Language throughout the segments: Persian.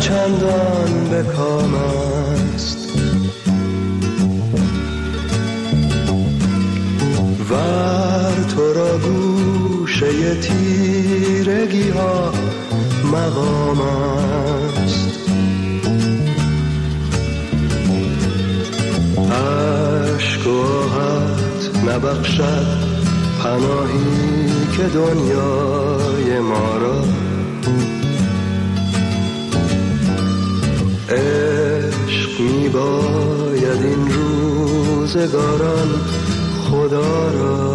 چندان به کام است. ور تو را گوشه تیرگی ها مقام است. عشق و آهت نبخشد پناهی که دنیای ما را. عشق می باید این روزگاران خدا را.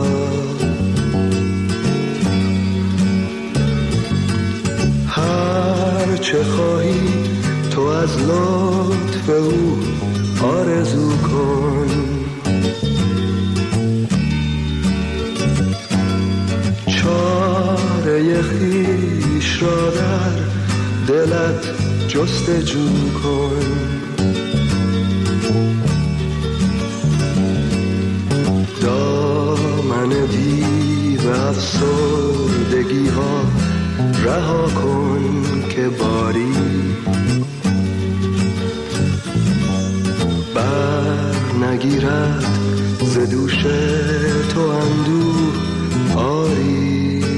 هر چه خواهی تو از لطف او آرزو کن. چاره خویش را در دلت جستجو کن. دامن دیو افسردگی ها رها کن که باری بر نگیرد ز دوش تو اندوه آری.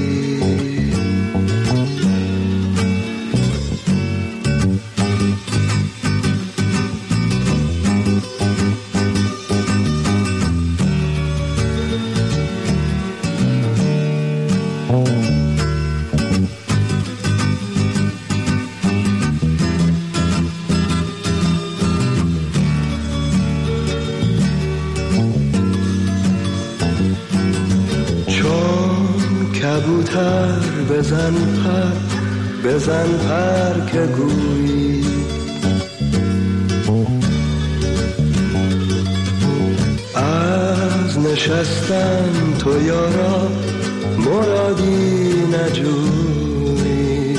کبوتر بزن پر که گویی. از نشستن تو یارا مرادی نجویی.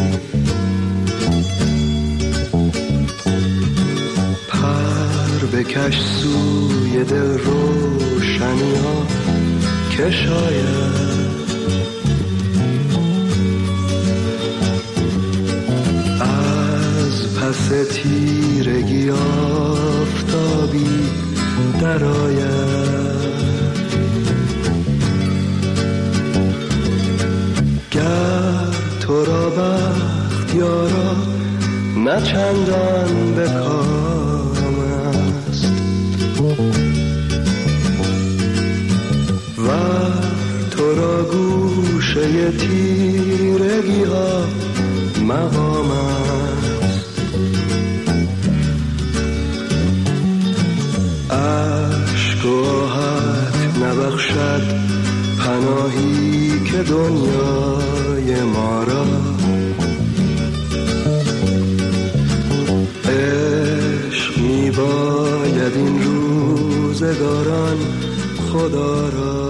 پر بکش سوی دل روشنی ها که شاید پس تیرگی آفتابی در آید. گر تو را بخت یارا نه چندان به کام است. و تو را گوشه تیرگی ها مقام است. عشق و آهت نبخشد پناهی که دنیای ما را. عشق می باید این روزگاران خدا را.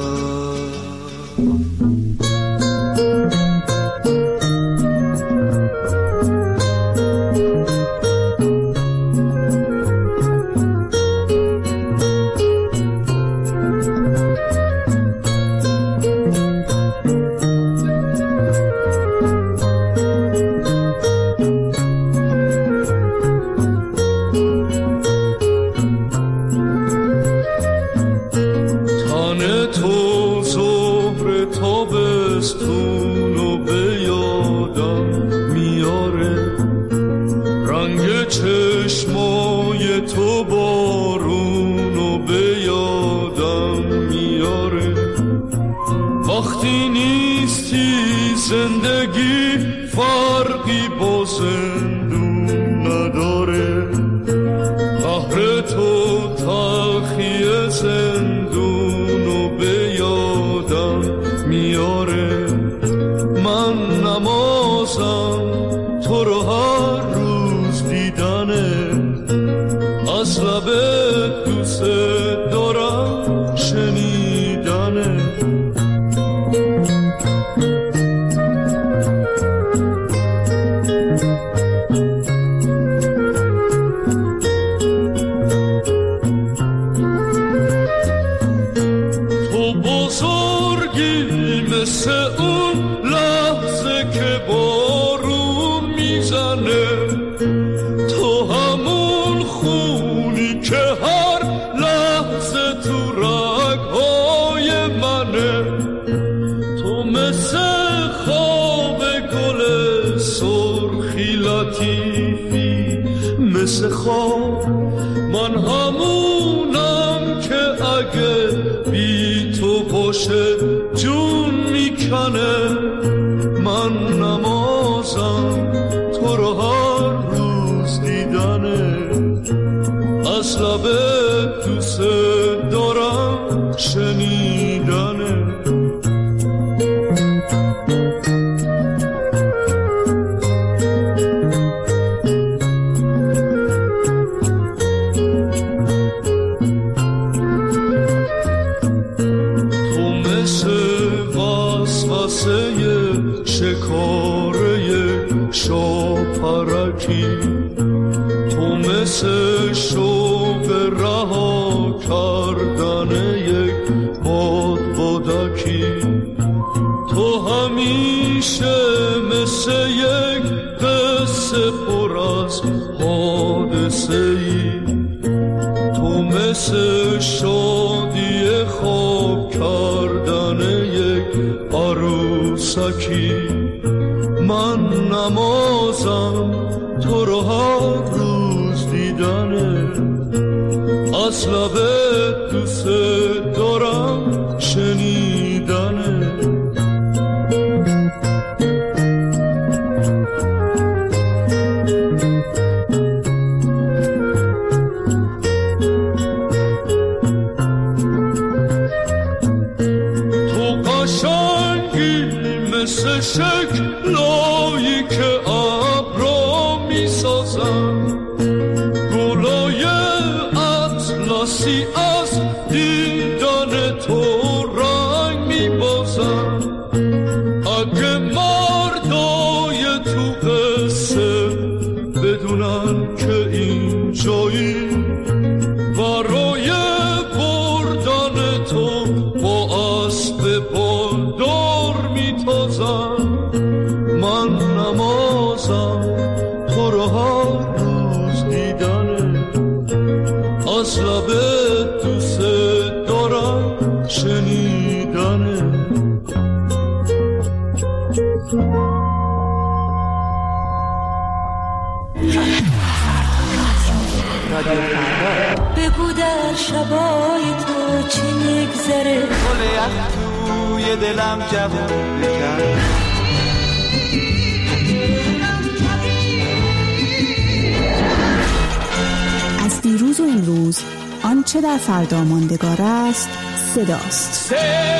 من همونم که اگه بی تو باشه جون میکنه. من نمازم تو رو هر روز دیدنه، از لب دوست دارم شنیدنه. تو مثل شوق رها کردن یک بادکی، تو همیشه مثل یک قصه پر از حادثه ای، تو مثل شادی خواب کردن یک عروسکی. من نمازم تو رو هر روز دیدنه، از لب دوست دارم شنیدنه. تو قشنگی مثل شکلایی که ابرا میسازن، گلای اطلسی از دیدن تو رنگ میبازن. اگه مردای تو قصه بدونن که این جایی برای بردن تو با اسب بالدار میتازن. من نمازم تو رو هر روز دیدنه، از لب دوست دارم شنیدنه. بگو در شبای تو چی میگذره، گل یخ توی دلم جوون بکن. از دیروز و امروز آنچه در فردا ماندگار است صداست.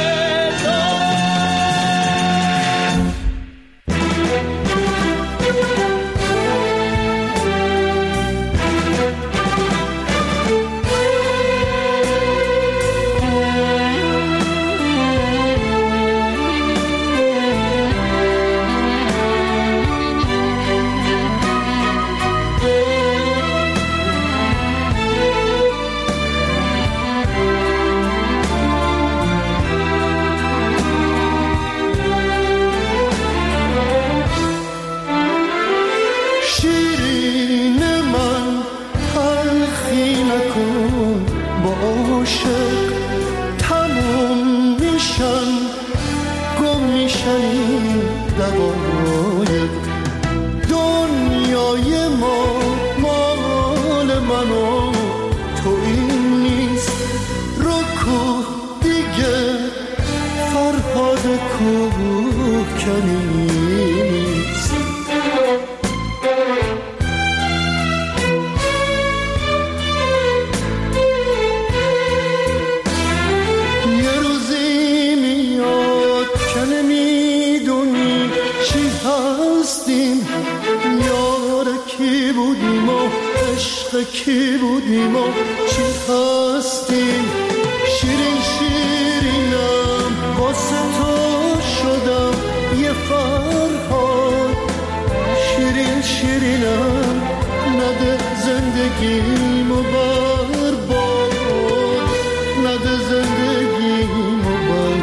کی بودیم و چی هستیم، شیرین شیرینم واسه تو شدم یه فرهاد، شیرین شیرینم نده زندگیمو برباد، نده زندگیمو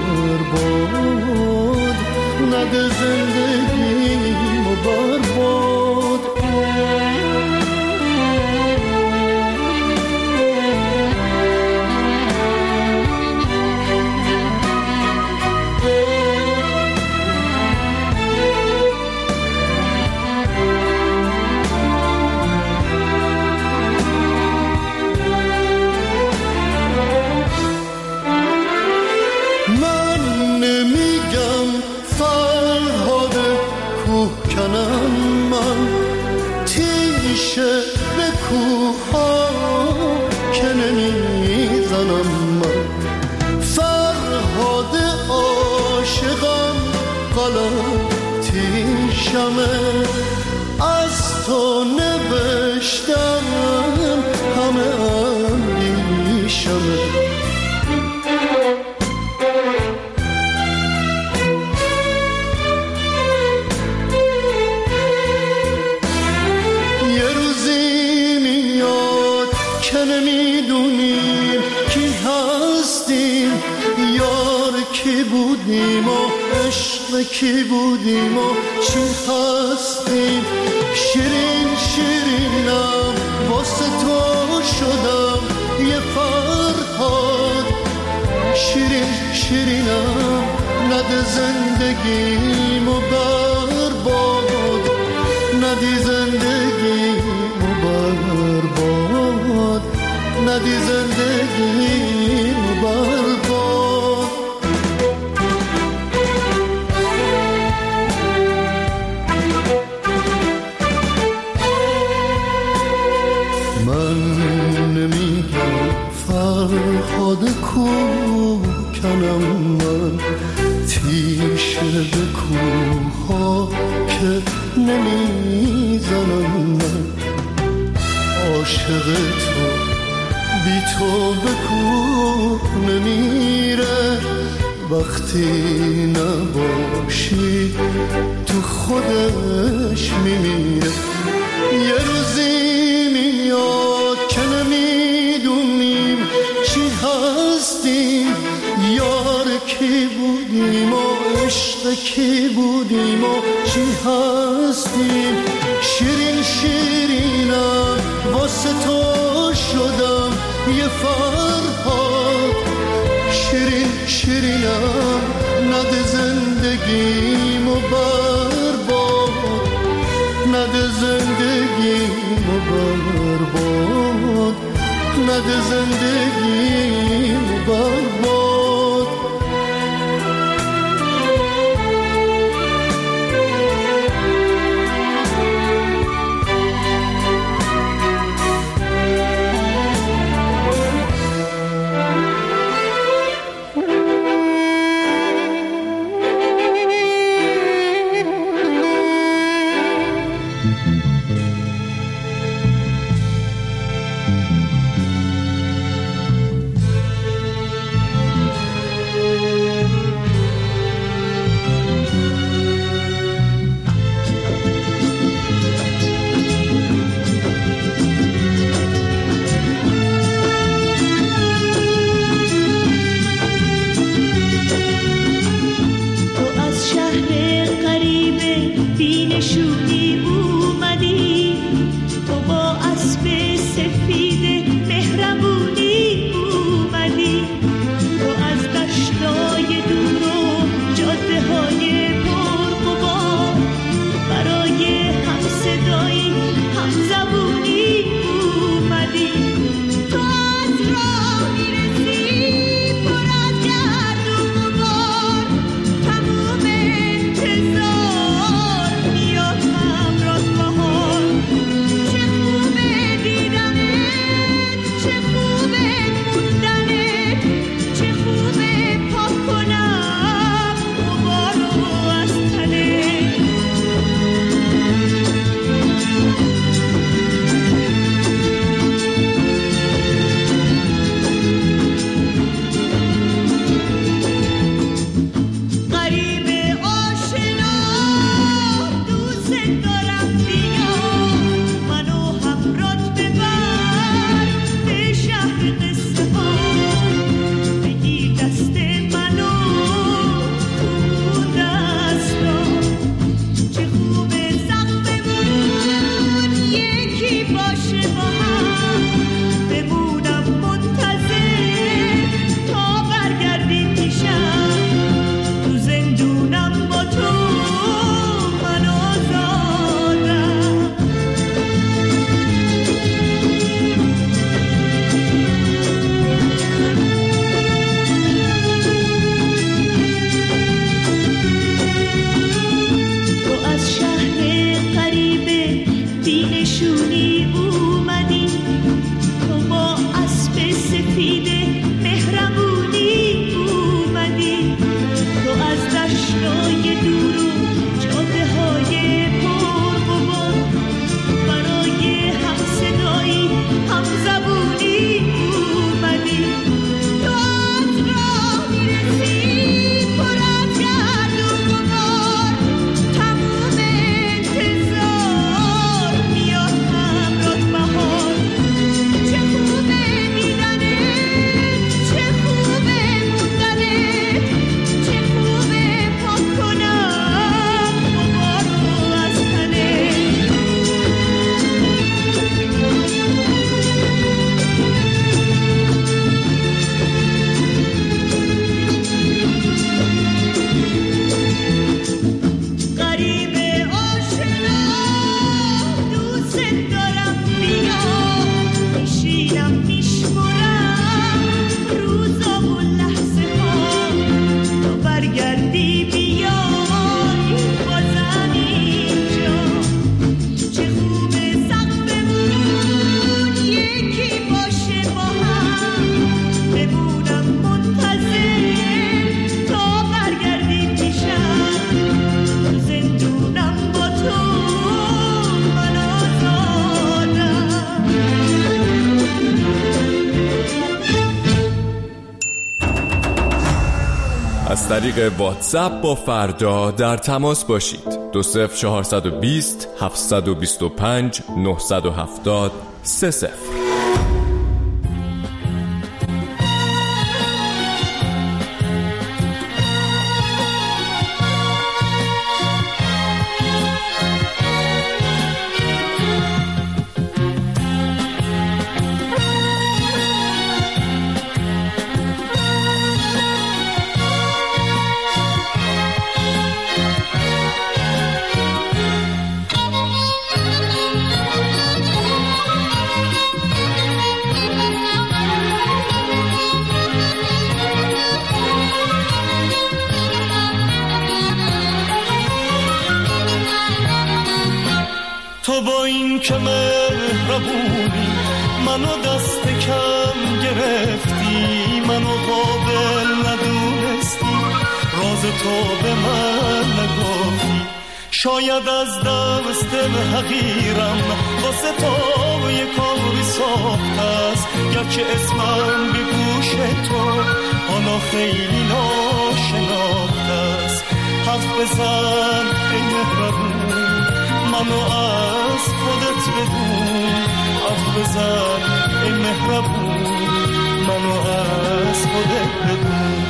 برباد، نده زندگیمو برباد. که نمیدونیم کی هستیم، یار کی بودیم و عشق کی بودیم و چی هستیم. شیرین شیرینم واسه تو شدم یه فرهاد، شیرین شیرینم نده زندگیمو برباد، ندی زندگیمو برباد، ندی زندگیمو برباد. من نمیگم فرهاد کوکنم، من تیشه به کوها که نمیزنم. من عاشق تو بی تو به کوه نمیره، وقتی نباشی تو خودش میمیره. یه روزی میاد که نمیدونیم چی هستیم، یار کی بودیم و عشق کی بودیم و چی هستیم. شیرین شیرینم واسه تو شدم یه فرهاد، شیرین شیرینم نده زندگیمو برباد، نده زندگیمو برباد، نده زندگیمو برباد. از طریق واتساپ با فردا در تماس باشید. 20420 725 970 30. تو با این که مهربونی منو دست کم گرفتی، منو قابل ندونستی، راز تو به من نگفتی. شاید از دست حقیرم واسه تو یک کاری ساخته است، گرچه اسمم به گوش تو حالا خیلی ناشناخته است. حرف بزن ای مهربون، منو از خودت بدون. حرف بزن ای مهربون، منو از خودت بدون.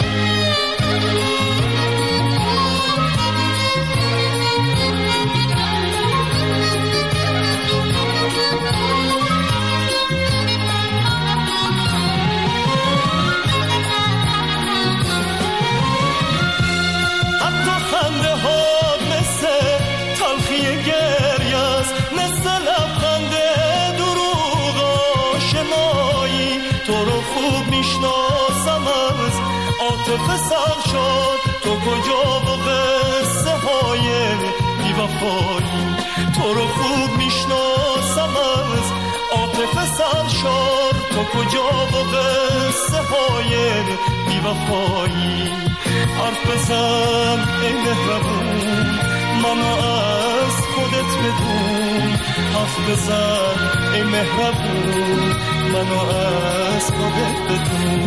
عاطفه سر شد تو کجا و قصه های بی‌وفایی. تو رو خوب میشناسم از عاطفه سر شد تو کجا و قصه های بی‌وفایی. حرف بزن ای مهربون، منو از خودت بدون. حرف بزن ای مهربون، منو از خودت بدون.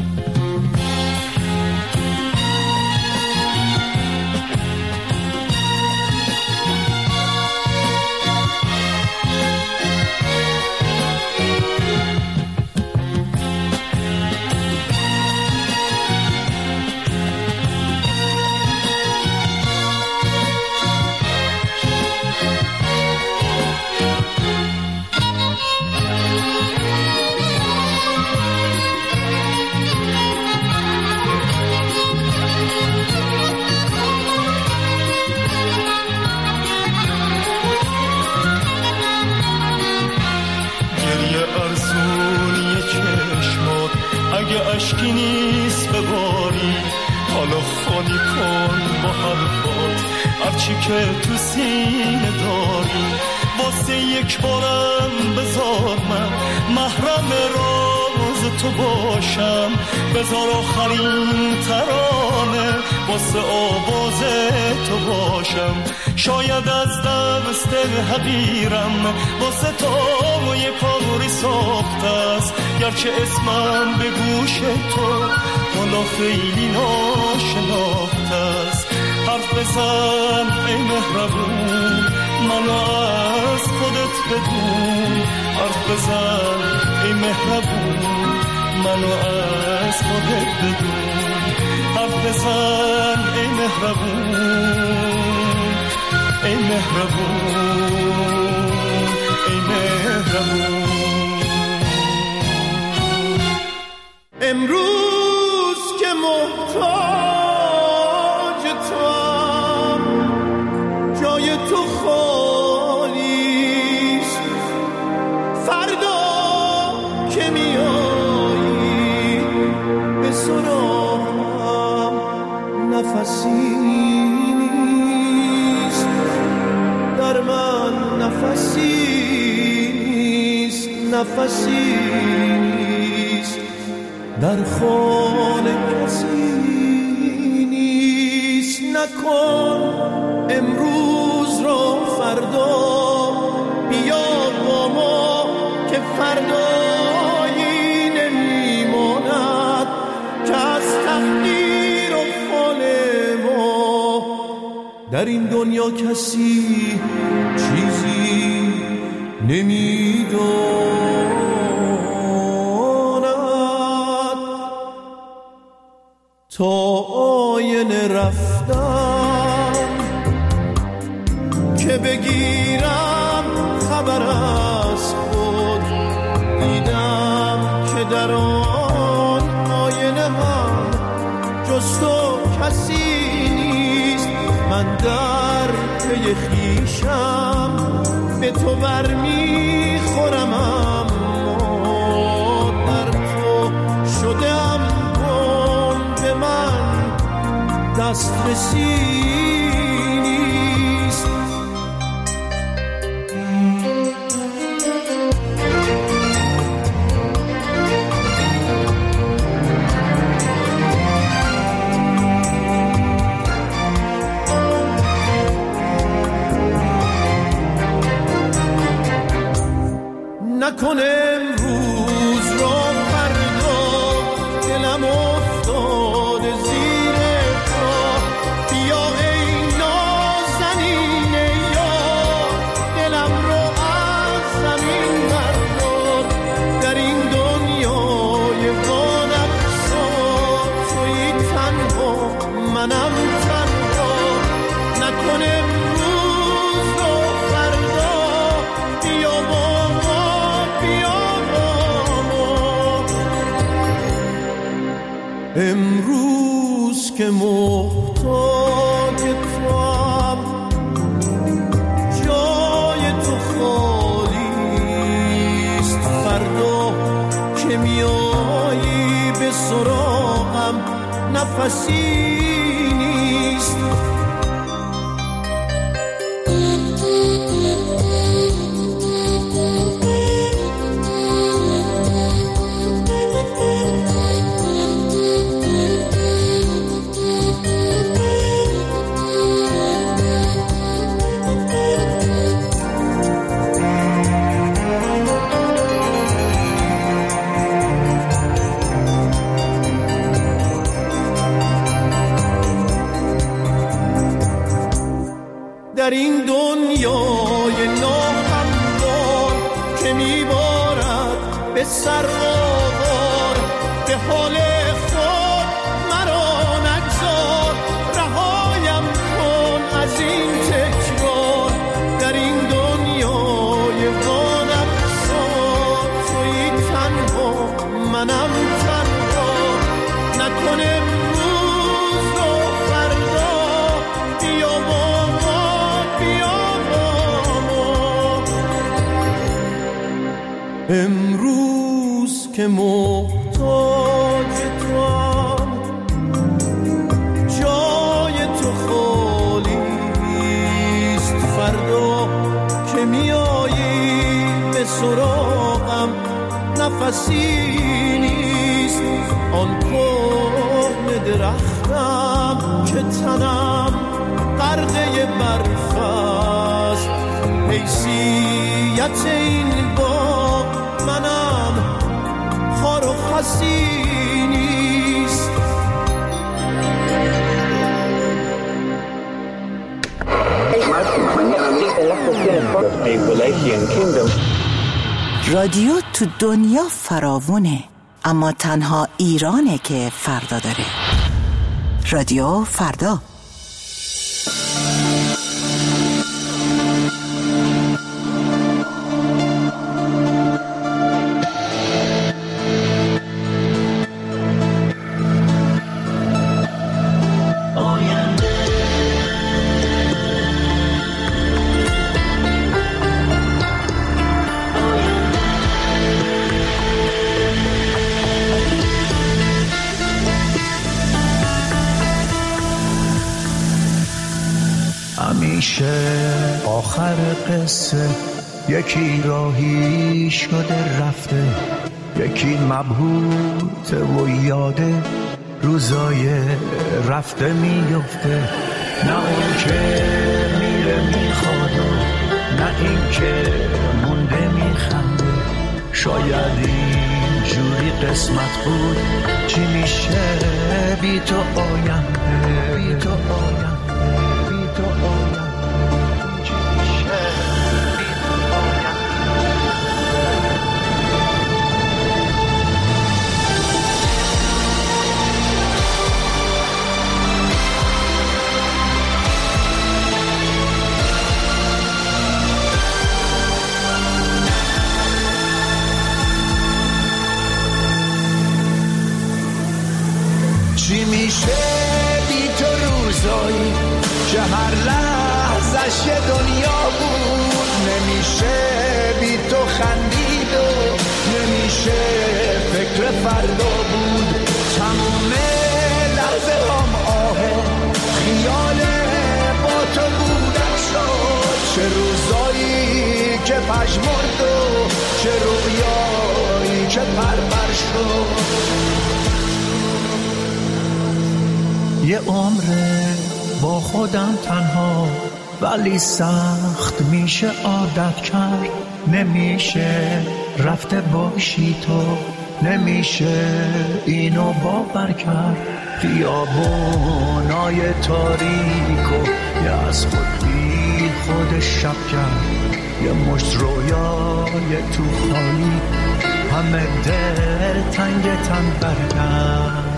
اگه اشکی نیست بباری، حالا خالی کن با حرفات هرچی که تو سینه داری. واسه یک بارم بذار من محرم راز تو باشم، بذار آخرین ترانه واسه آواز تو باشم. شاید از دست حقیرم واسه تو یک کاری ساخته است، گرچه اسمم به گوش تو حالا خیلی ناشناخته است. حرف بزن ای مهربون، منو از خودت بدون. حرف بزن ای مهربون، منو از خودت بدون. حرف بزن ای مهربون، ای مهربون، ای مهربون. امروز که محتاج توام، جای تو خالیست. فردا که میایی به سراغم نفسی نیست، در من نفسی نیست، نفسی نیست، در خانه کسی نیست. نکن امروز رو فردا، بیا با ما که فردایی نمیماند که از تقدیر و در این دنیا کسی چیزی نمیداند. تا آینه رفتم که بگیرم خبر از خود، دیدم که در آن آینه هم جز تو کسی نیست. من در پی خویشم به تو برمیخورم، اما در تو شدم گم، به من دسترسی نیست. نکن امروز را فردا، دلم افتاده زیر پا. بیا ای نازنین یار، دلم رو از زمین بردار. در این دنیای وانفسا تویی تنها، منم تنها. نکن امروز را فردا، بیا با امروز که محتاج توام، جای تو خالیست. فردا که میایی به سراغم، نفسی نیست. در این دنیای ناهموار که میبارد به سر آوار، به حال خود مرا نگذار. رهایم کن از این تکرار، در این دنیای وانفسا تویی تنها، منم تنها. نکن امروز رو فردا، بیا با امروز که محتاج توام، جای تو خالیست. فردا که میایی به سراغم، نفسی نیست. آن کهنه درختم که تنم غرقه برف است، حیثیت این باغ منم خار و خسی نیست. رادیو تو دنیا فراوونه، اما تنها ایرانه که فردا داره. رادیو فردا. آخر قصه یکی راهی شده رفته، یکی مبهوته و یاده روزای رفته میفته. نه اون که میره میخواد، نه این که مونده میخنده. شاید این جوری قسمت بود، چی میشه بی تو آینده، بی تو آینده، بی تو آینده. میشه بی تو روزایی که هر لحظش یه دنیا بود؟ نمیشه بی تو خندید و نمیشه فکر فردا بود. تموم لحظه هم آهه خیال با تو بودن شد. چه روزایی که پژمرد و چه رویایی که پرپر شد. یه عمره با خودم تنها ولی سخت میشه عادت کرد. نمیشه رفته باشی تو، نمیشه اینو باور کرد. خیابونای تاریک و یه از خود بی خود شب کرد. یه مشت رویای تو خالی همه دل تنگ تن برگرد.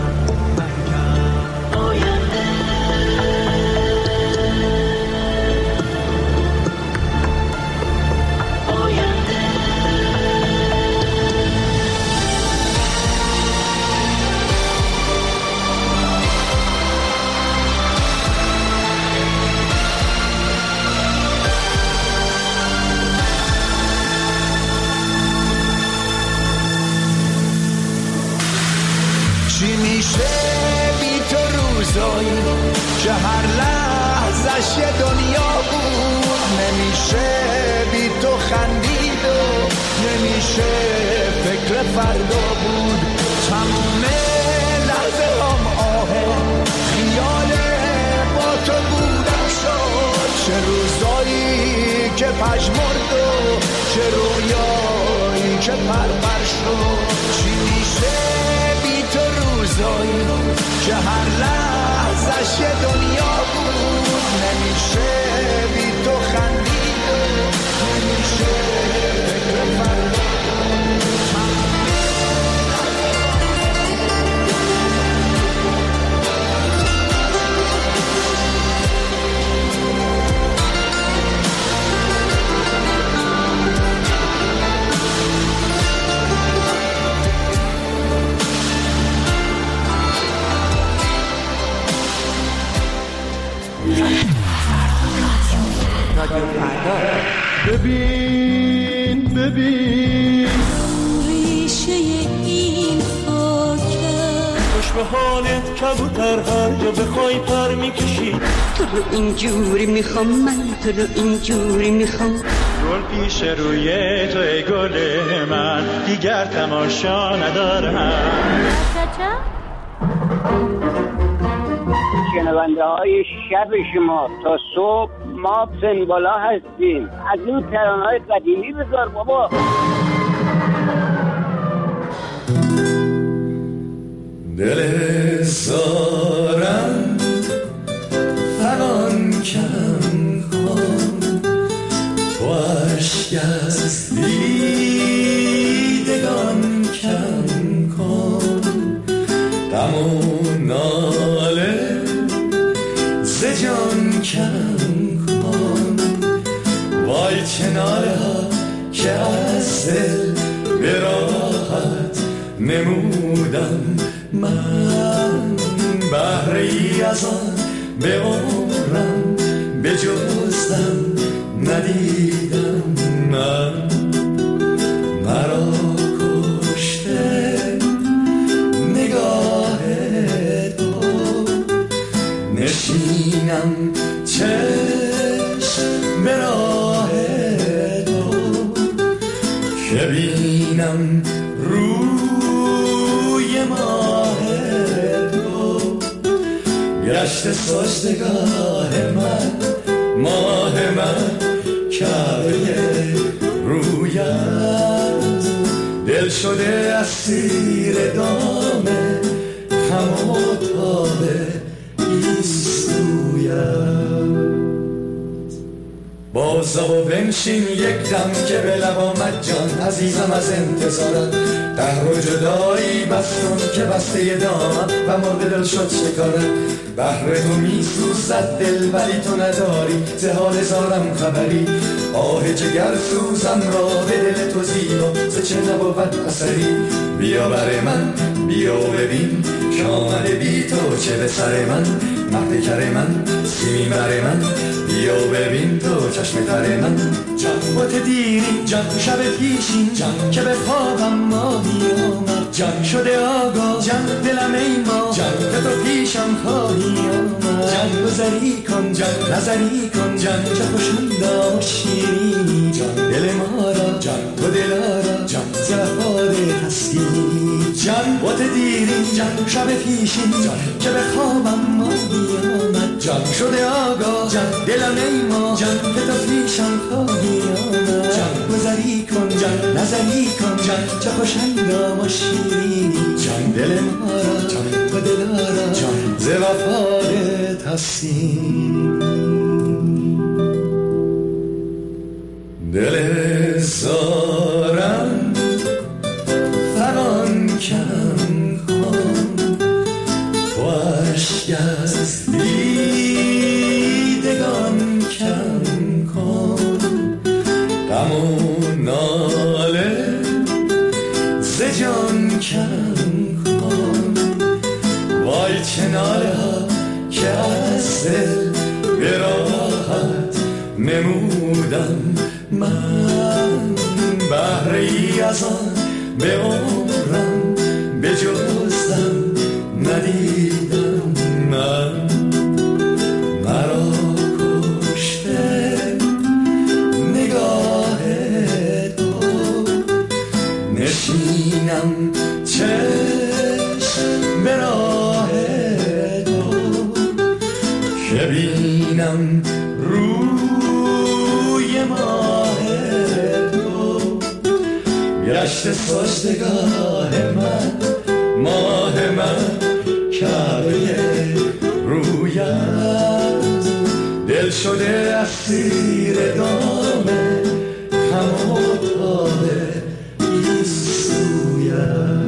چی میشه بی تو روزایی که هر لحظش یه دنیا بود؟ نمیشه بی تو خندید و نمیشه فکر فردا بود. تموم لحظه هم آهه خیال با تو بودن شد. چه روزایی که پژمرد و چه رویایی که پرپر شد. چی میشه تو روزایی که هر لحظش یه دنیا بود؟ نمیشه بی تو خندید و نمیشه فکر فردا. ببین ببین ریشه این خاکه خوش به حالت کبوتر هر جا بخوای پر میکشی. تو رو اینجوری میخوام من، تو رو اینجوری میخوام. گل پیش روی تو ای گل من دیگر تماشا ندارم. شنونده های شب شما تا صبح ما سنبالا هستیم. از این ترانه‌های قدیمی بذار بابا. دل زارم فغان کم کن تو عشق از دیدگان کم کن. غم و ناله ز جان کم کن. وای چه ناله ها که از دل به راحت نمودم من. بهره ای از آن به عمرم به جزدم ندیدم من. مرا کشته نگاه تو نشینم چشم به راه تو که بینم روی ماه تو. گشت سجدگاه من ماه من کعبه رویت. دل شده اسیر دام غم و تاب ایستویت. بازا و بنشین یک دم که به لب آمد جان عزیزم از انتظارت. دهر و جدایی بستون که بسته دامم و مرد دل شد شکارت. بهر تو می سوزد دل ولی تو نداری ز حال زارم خبری. آه جگر سوزم را به دل تو زیبا ز چه نبود اثری. بیا بر من بیا ببین که آمده بی تو چه به سر من، مهد کر من، سیمین بر من، بیا ببین تو چشم تر من. جان با تو دیرین، جان شب پیشین، جان که به خوابم ماهی آمد، جان شده آگاه، جان دلم ای ما، جان که تو پیشم خواهی آمد. جان گذری کن، جان نظری کن، جان چه خوشندا شیرینی، جان دل ما را، جان تو دلارا، جان زفاده تسکینی. جان با تو دیرین، جان شب پیشین، جان که به خوابم ماهی آمد، جان شده آگاه، جان دلم ای ما، جان که تو پیشم خواهی آمد. جان گذری کن، جان نظری کن، جان چه خوشندا و شیرینی، جان دل ما را، جان تو دلارا، جان ز وفادت هستیم. دل زارم فغان کم کن، تو اشک از دیدگان کم کن، غم و ناله ز جان کم کن. وای چه ناله ها که از دل به راحت نمودم من، بهره ای از آن به عمرم به جزم ندیدم من. مرا کشته نگاه تو، نشینم چشم به راه تو، که بینم روی ماه تو. گشت سجدگاه من، ماه من، کعبه رویت، دل شده اسیر دام غم و تاب گیسویت.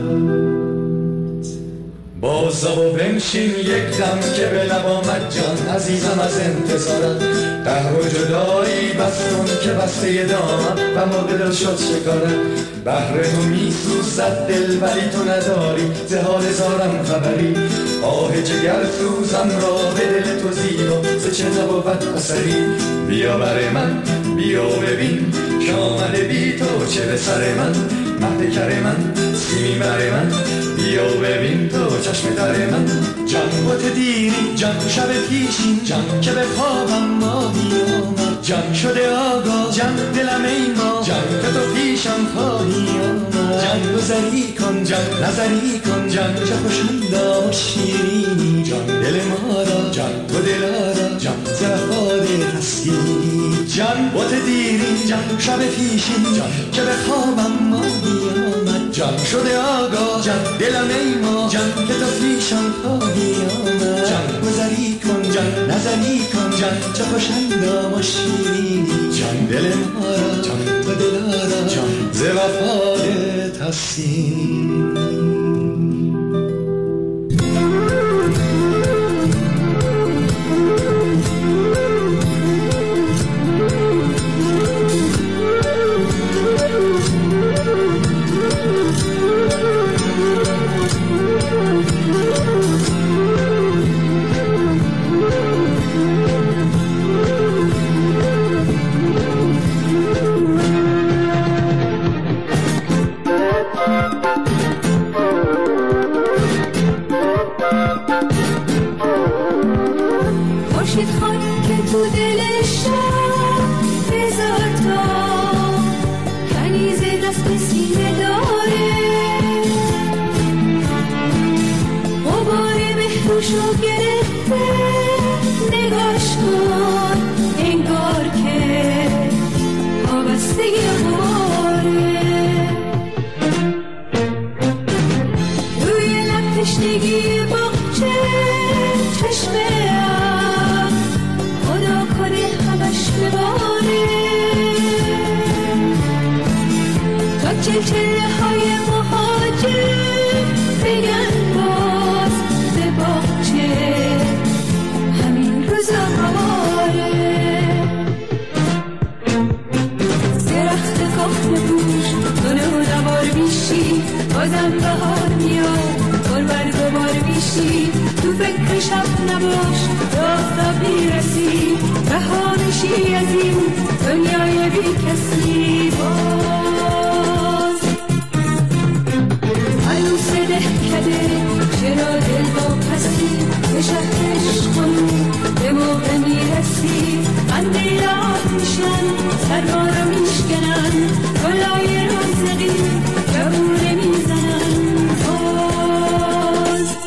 بازا و بنشین یک دم که به لب آمد جان عزیزم از انتظارت. قهر و جدایی بس کن که بسته دامم و مرغ دل شد شکارت. بهر تو می سوزد دل ولی تو نداری ز حال زارم خبری. آه جگر سوزم را به دل تو زیبا ز چه نبود اثری. بیا بر من بیا ببین که آمده بی تو چه به سر من. مهد کر من سیمین بر من بیا ببین تو چشم تر من. جان با تو دیری جان شب پیشین جان که به خوابم ماهی آمد. جان شده آگاه جان دلم ای ما جان که تو پیشم خواهی آمد. جان گذری کن جان نظری کن جان چه خوشندا و شیرینی. جان دل ما را جان تو دلارا جان زفاد تسکینی. جان با تو دیری جان شب پیشین جان که به خوابم ماهی آمد. جان شده آگاه جان دلم ای ما جان که تو پیشم خواهی آمد. جان گذری کن جان نظری کن جان چه خوشندا و شیرینی. جان دل ما را جان تو دلارا جان ز وفادت هستیم. بازم بهار میاد میرسی تو فکر شب نباش راستا میرسی بهانشی از این دنیای بی کسی باز عروس دهکده چرا دل با پسی به شهرش کنی به موقع میرسی خنده یاد میشن سرما رو میشکنن گلای رزقی جوونه میزنن باز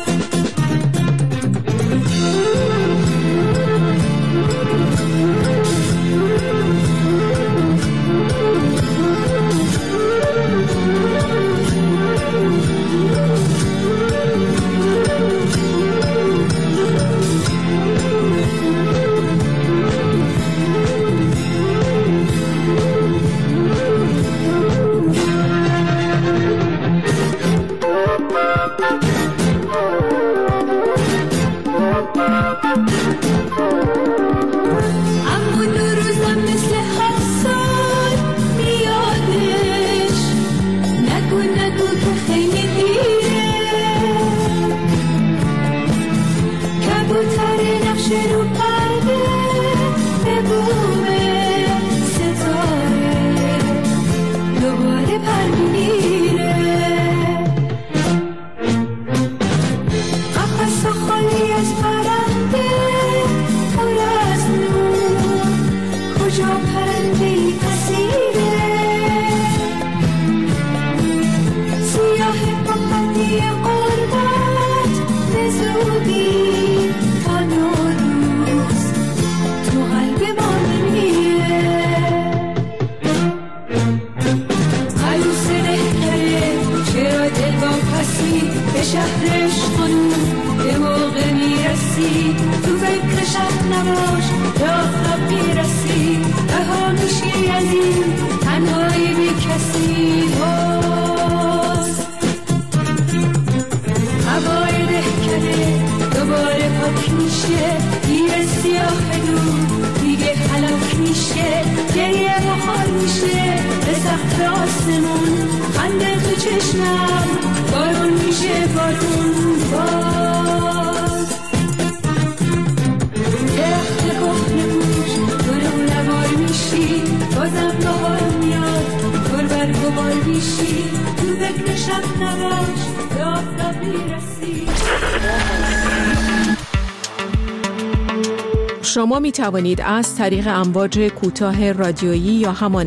شما می توانید از طریق امواج کوتاه رادیویی یا همان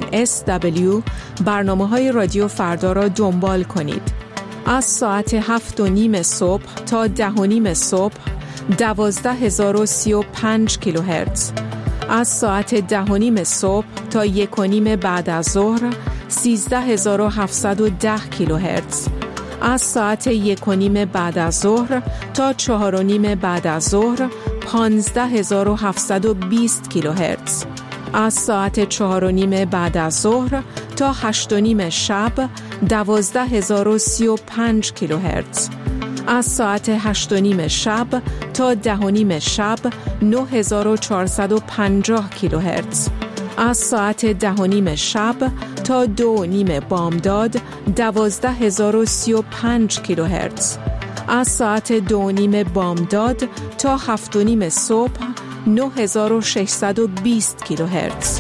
SW برنامه‌های رادیو فردا را دنبال کنید. از ساعت 7:30 صبح تا 10:30 صبح 12035 کیلوهرتز. از ساعت 10:30 صبح تا 1:30 بعد از ظهر 13710 کیلوهرتز. از ساعت 1:30 بعد از ظهر تا 4:30 بعد از ظهر 15720 کیلوهرتز. از ساعت 4:30 بعد از ظهر تا 8:30 شب 12035 کیلوهرتز. از ساعت 8:30 شب تا 10:30 شب 9450 کیلوهرتز. از ساعت 10:30 شب تا 2:30 بامداد 12035 کیلوهرتز. از ساعت 2:30 بامداد تا 7:30 صبح 9620 کیلوهرتز.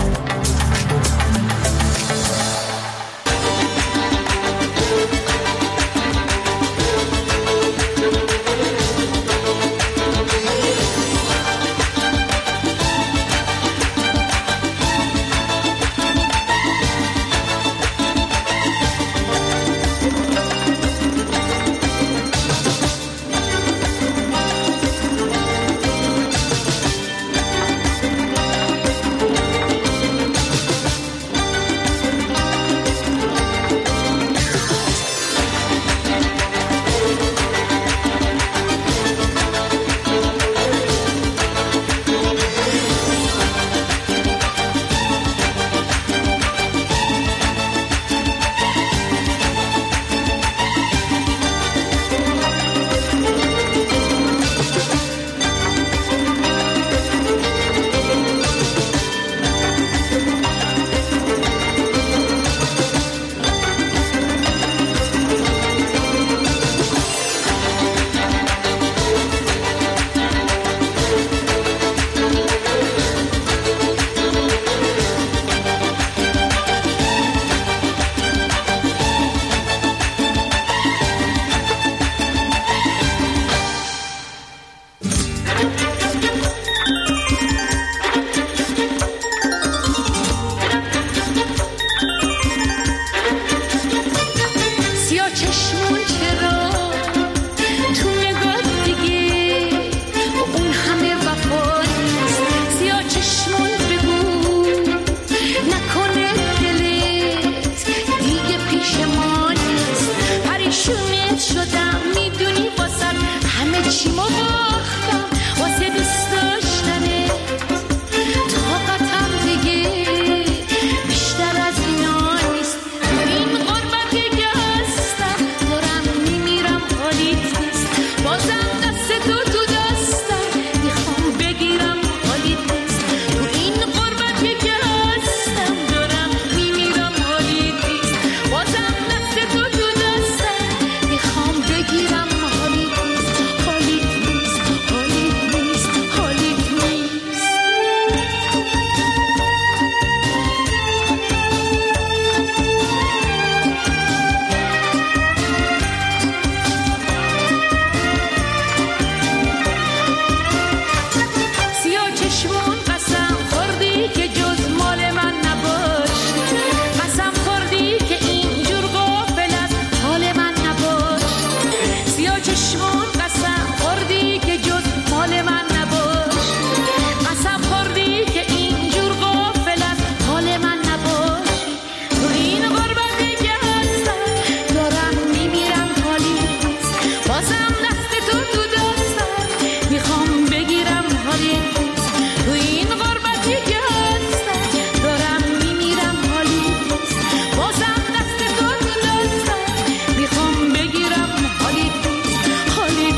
شدم میدونی واسه همه چی ما باختم واسه دوست داشتنه طاقتم دیگه بیشتر از اینا نیست این غربتی که هستم دارم میمیرم حالیت نیست بازم دست تو دستم میخوام بگیرم حالیت نیست تو این غربتی که هستم دارم میمیرم حالیت نیست بازم دست تو دستم میخوام بگیرم حالیت نیست حالیت نیست حالیت نیست حالیت نیست سیاه چشمون قسم خوردی که جز مال من نباشی قسم خوردی که اینجور غافل از حال من نباشی سیاه چشمون قسم خوردی که جز مال من نباشی قسم خوردی که اینجور غافل از حال من نباشی تو این غربتی که هستم دارم میمیرم حالی نیست بازم دست تو دستم میخوام بگیرم حالی نیست تو این غربتی که هستم دارم میمیرم حالی نیست بازم دست تو دستم میخوام بگیرم حالی نیست حالی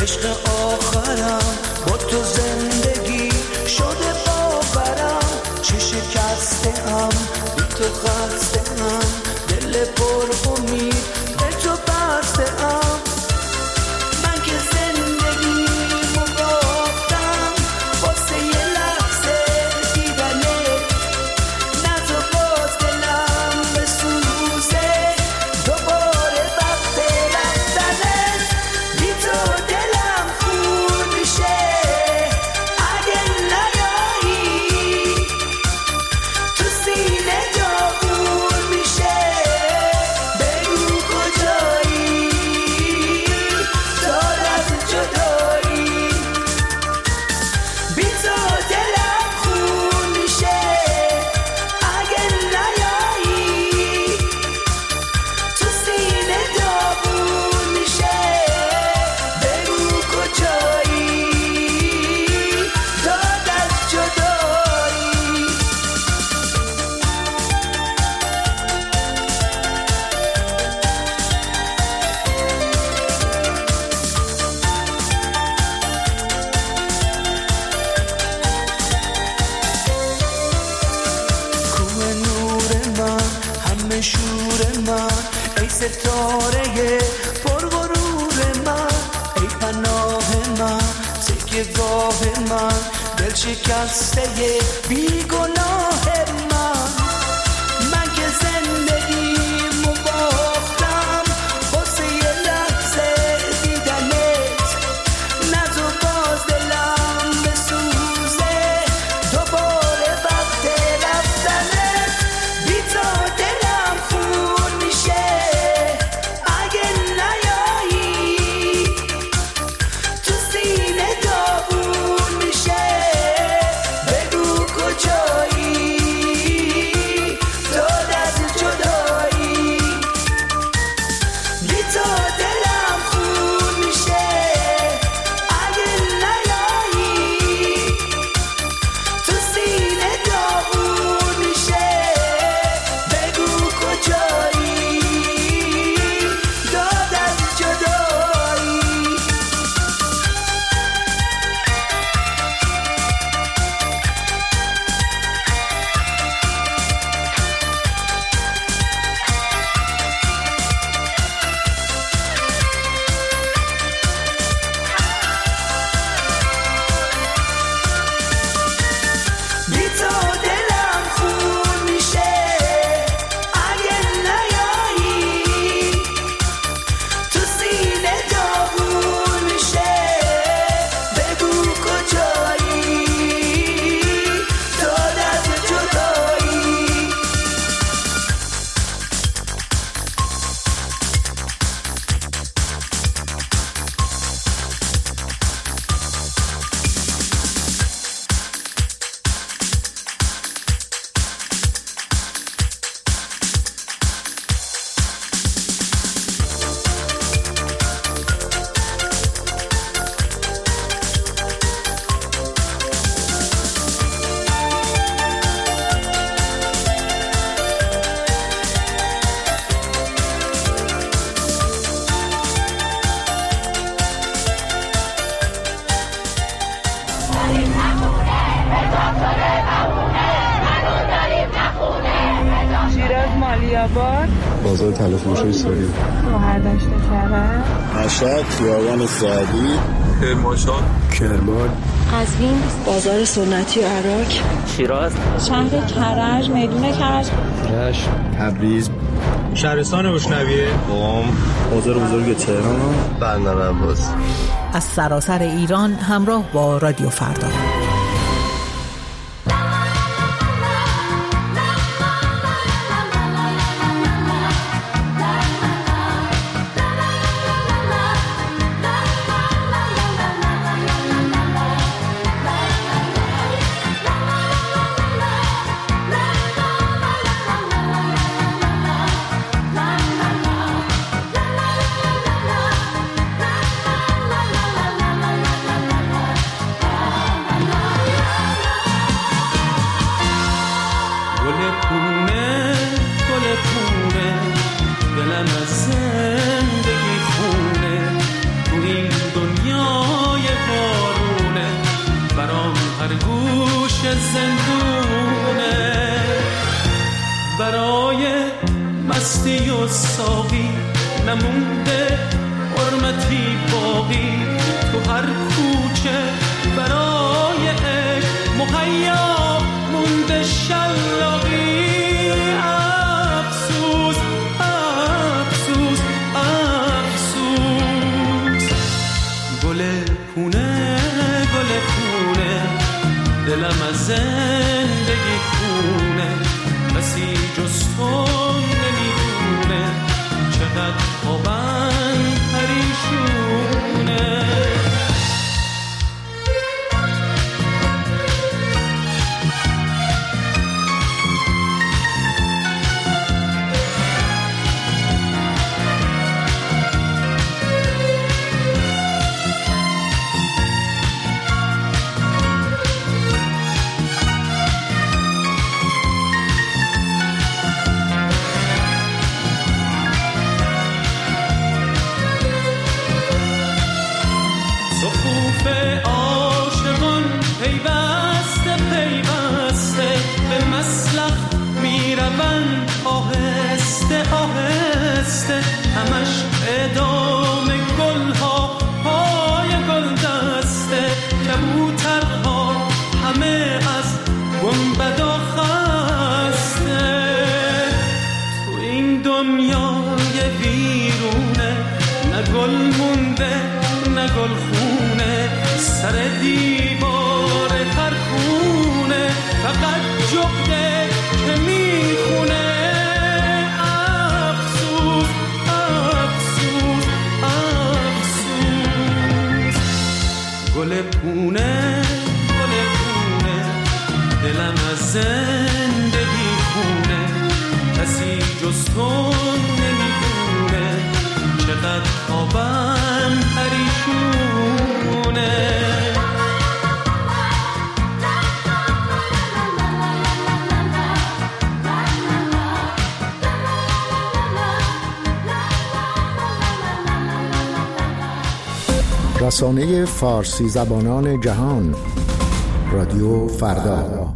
عشق آخرم با تو زندگی شده باورم، چه شکسته‌ام بی تو خسته‌ام، دل پر امید به تو بسته‌ام. من که زندگیمو باختم واسه یه لحظه دیدنت، نه تو باز دلم بسوزه دوباره وقت رفتنت. بی تو دلم خون میشه اگه نیایی، تو سینه داغون میشه بگو کجایی، دار از جدایی. بی تو دلم خون میشه اگه نیایی، تو سینه داغون میشه بگو کجایی، دار از جدایی. کوه نور من، همه شور من، ای ستاره پرغرور من، ای پناه من، تکیه گاه من، دل شکسته بیگناه من. من که زندگیمو باختم واسه یه لحظه دیدنت، نه تو باز دلم بسوزه دوباره وقت رفتنت. بی تو دلم خون میشه اگه نیایی، تو سینه داغون میشه بگو کجایی، داد از جدایی. بی تو دلم خون میشه اگه نیایی، تو سینه داغون میشه بگو کجایی، داد از جدایی. بی تو دلم خون میشه اگه نیایی، تو سینه داغون میشه بگو کجایی، داد از جدایی. شیراز مالیاباد، بازار تلفروشی ساری، گوهردشت کرد، مشهد، خیابان سعدی، کرمانشاه، کرمان، قزوین، بازار سنتی عراق، شیراز، شهر کرج، میدون کرج، رشت، تبریز، شهرستان گشنویه، قم، بازار بزرگ تهران، بندر عباس. از سراسر ایران همراه با رادیو فردا. برای مستی و ساقی نمونده حرمتی باقی تو هر کوچه برای عشق مهیا مونده شلاقی افسوس افسوس افسوس گل پونه دلم از زندگی خونه کسی جز تو نمیدونه چقدر خوابم پریشونه همش ادامه گلها پای گل دسته کبوترها همه از گنبدا خسته تو این دنیای ویرونه نه گل مونده نه گل خونه سر دیوار هر خونه فقط جغده که میخونه گل پونه دلم از زندگی خونه کسی جز تو نمیدونه چقدر خوابم پریشونه رسانه فارسی زبانان جهان رادیو فردا.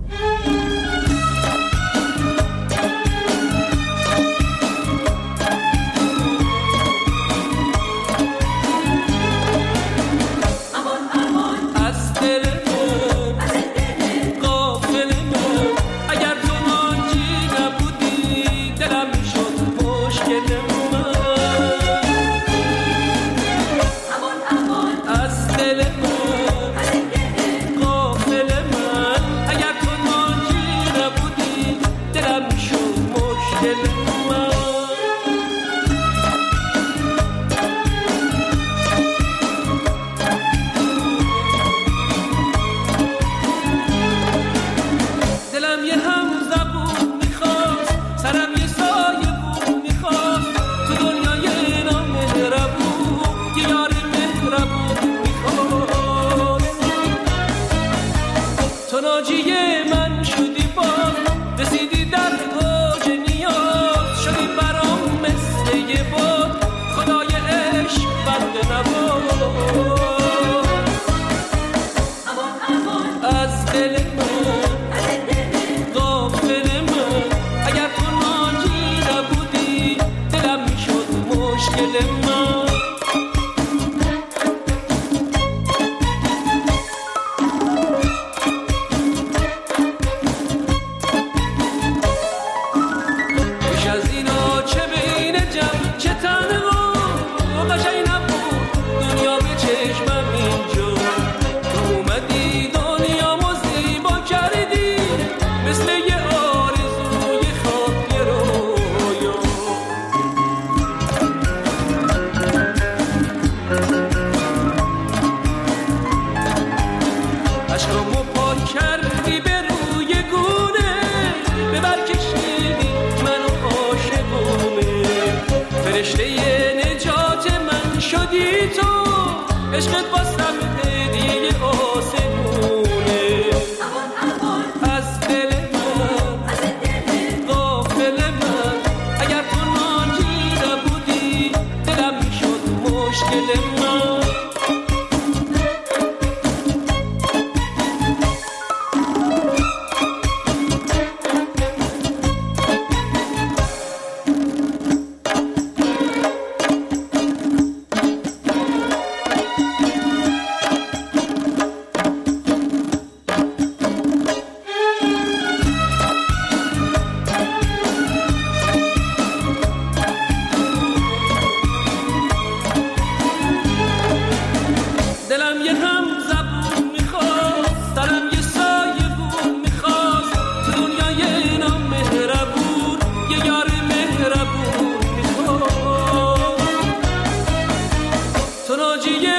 نساجی